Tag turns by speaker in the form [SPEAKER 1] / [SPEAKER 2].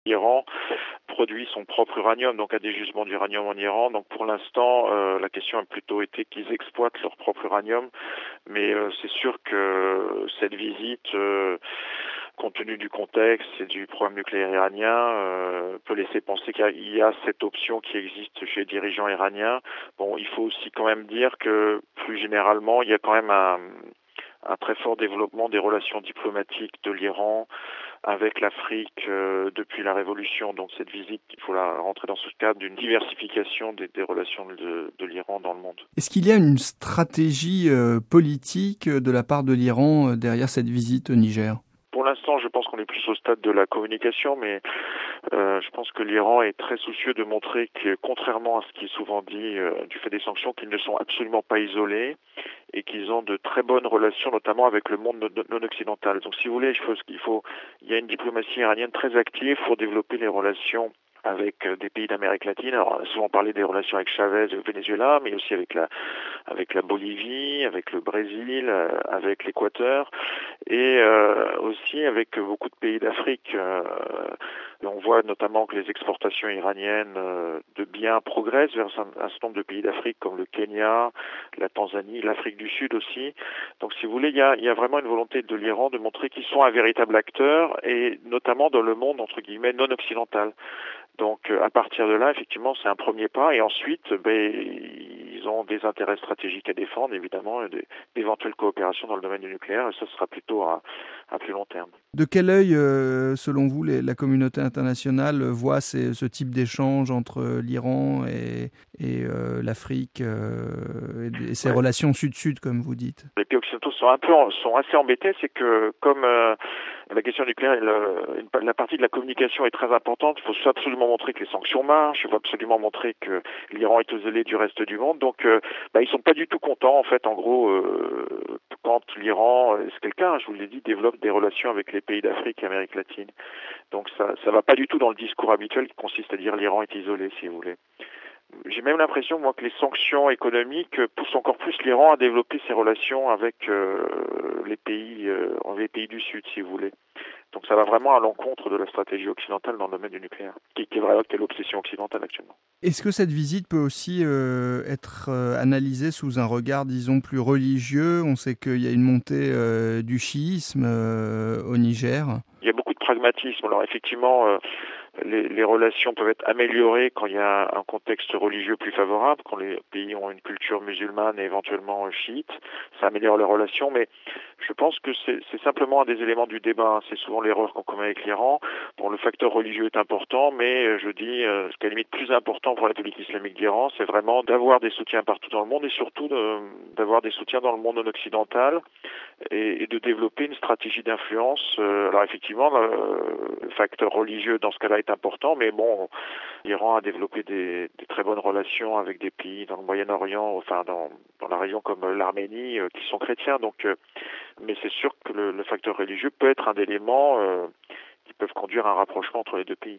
[SPEAKER 1] L'Iran produit son propre uranium, donc a des gisements d'uranium en Iran. Donc pour l'instant, la question a plutôt été qu'ils exploitent leur propre uranium. Mais c'est sûr que cette visite, compte tenu du contexte et du programme nucléaire iranien, peut laisser penser qu'il y a cette option qui existe chez les dirigeants iraniens. Bon, il faut aussi quand même dire que plus généralement, il y a quand même un très fort développement des relations diplomatiques de l'Iran avec l'Afrique depuis la Révolution. Donc cette visite, il faut la rentrer dans ce cadre d'une diversification des relations de l'Iran dans le monde.
[SPEAKER 2] Est-ce qu'il y a une stratégie politique de la part de l'Iran derrière cette visite au Niger ?
[SPEAKER 1] Pour l'instant, je pense qu'on est plus au stade de la communication, mais je pense que l'Iran est très soucieux de montrer que, contrairement à ce qui est souvent dit du fait des sanctions, qu'ils ne sont absolument pas isolés et qu'ils ont de très bonnes relations, notamment avec le monde non occidental. Donc, si vous voulez, il y a une diplomatie iranienne très active pour développer les relations avec des pays d'Amérique latine. Alors, on a souvent parlé des relations avec Chavez et au Venezuela, mais aussi avec la Bolivie, avec le Brésil, avec l'Équateur et aussi avec beaucoup de pays d'Afrique. On voit notamment que les exportations iraniennes de biens progressent vers un certain nombre de pays d'Afrique comme le Kenya, la Tanzanie, l'Afrique du Sud aussi. Donc si vous voulez, il y a vraiment une volonté de l'Iran de montrer qu'ils sont un véritable acteur et notamment dans le monde entre guillemets non occidental. Donc à partir de là, effectivement, c'est un premier pas et ensuite, ils ont des intérêts stratégiques à défendre, évidemment, et d'éventuelles coopérations dans le domaine du nucléaire et ça sera plutôt à plus long terme.
[SPEAKER 2] De quel œil, selon vous, la communauté internationale voit ce type d'échange entre l'Iran et l'Afrique et ces relations sud-sud, comme vous dites ?
[SPEAKER 1] Les pays occidentaux sont assez embêtés, c'est que comme la question nucléaire, la partie de la communication est très importante, il faut absolument montrer que les sanctions marchent, il faut absolument montrer que l'Iran est isolé du reste du monde, donc ils sont pas du tout contents, en fait, en gros, quand l'Iran, c'est le cas, je vous l'ai dit, développe des relations avec les pays d'Afrique et Amérique latine. Donc ça va pas du tout dans le discours habituel qui consiste à dire l'Iran est isolé, si vous voulez. J'ai même l'impression, moi, que les sanctions économiques poussent encore plus l'Iran à développer ses relations avec les pays du Sud, si vous voulez. Donc ça va vraiment à l'encontre de la stratégie occidentale dans le domaine du nucléaire, qui est l'obsession occidentale actuellement.
[SPEAKER 2] Est-ce que cette visite peut aussi être analysée sous un regard, disons, plus religieux ? On sait qu'il y a une montée du chiisme au Niger.
[SPEAKER 1] Il y a beaucoup de pragmatisme. Alors effectivement, les relations peuvent être améliorées quand il y a un contexte religieux plus favorable, quand les pays ont une culture musulmane et éventuellement chiite. Ça améliore les relations, mais je pense que c'est simplement un des éléments du débat. C'est souvent l'erreur qu'on commet avec l'Iran. Bon, le facteur religieux est important, mais je dis ce qui est limite plus important pour la République islamique d'Iran, c'est vraiment d'avoir des soutiens partout dans le monde et surtout d'avoir des soutiens dans le monde non occidental et de développer une stratégie d'influence. Alors effectivement, le facteur religieux dans ce cas-là est important, mais bon, l'Iran a développé des très bonnes relations avec des pays dans le Moyen-Orient, enfin dans la région comme l'Arménie, qui sont chrétiens. Donc, mais c'est sûr que le facteur religieux peut être un élément qui peuvent conduire à un rapprochement entre les deux pays.